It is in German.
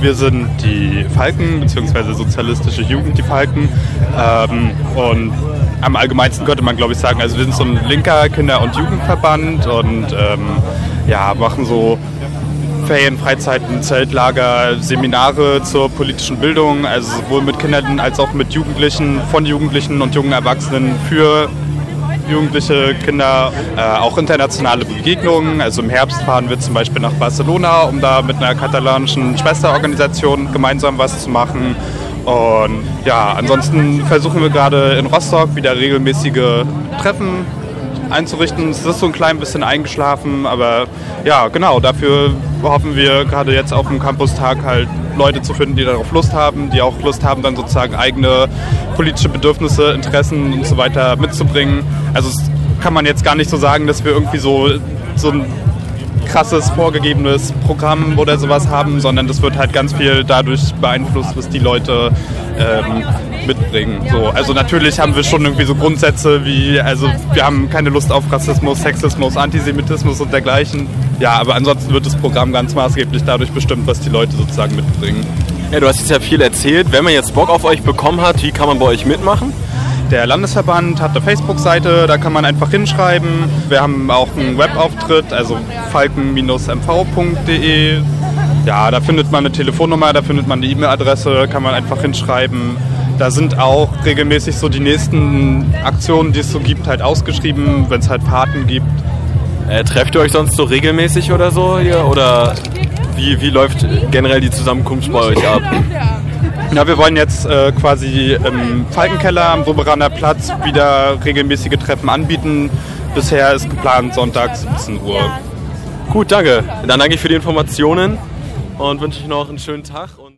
wir sind die Falken, beziehungsweise Sozialistische Jugend, die Falken. Und am allgemeinsten könnte man, glaube ich, sagen, also wir sind so ein linker Kinder- und Jugendverband und machen so Ferien, Freizeiten, Zeltlager, Seminare zur politischen Bildung, also sowohl mit Kindern als auch mit Jugendlichen, von Jugendlichen und jungen Erwachsenen für Jugendliche, Kinder, auch internationale Begegnungen. Also im Herbst fahren wir zum Beispiel nach Barcelona, um da mit einer katalanischen Schwesterorganisation gemeinsam was zu machen. Und ja, ansonsten versuchen wir gerade in Rostock wieder regelmäßige Treffen einzurichten. Es ist so ein klein bisschen eingeschlafen, aber ja, genau, dafür hoffen wir gerade jetzt auf dem Campustag halt Leute zu finden, die darauf Lust haben, die auch Lust haben, dann sozusagen eigene politische Bedürfnisse, Interessen und so weiter mitzubringen. Also das kann man jetzt gar nicht so sagen, dass wir irgendwie so ein krasses, vorgegebenes Programm oder sowas haben, sondern das wird halt ganz viel dadurch beeinflusst, was die Leute mitbringen. So, also natürlich haben wir schon irgendwie so Grundsätze wie, also wir haben keine Lust auf Rassismus, Sexismus, Antisemitismus und dergleichen. Ja, aber ansonsten wird das Programm ganz maßgeblich dadurch bestimmt, was die Leute sozusagen mitbringen. Ja, du hast jetzt ja viel erzählt. Wenn man jetzt Bock auf euch bekommen hat, wie kann man bei euch mitmachen? Der Landesverband hat eine Facebook-Seite, da kann man einfach hinschreiben. Wir haben auch einen Webauftritt, also falken-mv.de. Ja, da findet man eine Telefonnummer, da findet man die E-Mail-Adresse, kann man einfach hinschreiben. Da sind auch regelmäßig so die nächsten Aktionen, die es so gibt, halt ausgeschrieben, wenn es halt Fahrten gibt. Trefft ihr euch sonst so regelmäßig oder so hier? Oder wie läuft generell die Zusammenkunft bei euch ab? Ja, wir wollen jetzt quasi im Falkenkeller am Soberaner Platz wieder regelmäßige Treffen anbieten. Bisher ist geplant Sonntag 17 Uhr. Gut, danke. Dann danke ich für die Informationen und wünsche euch noch einen schönen Tag.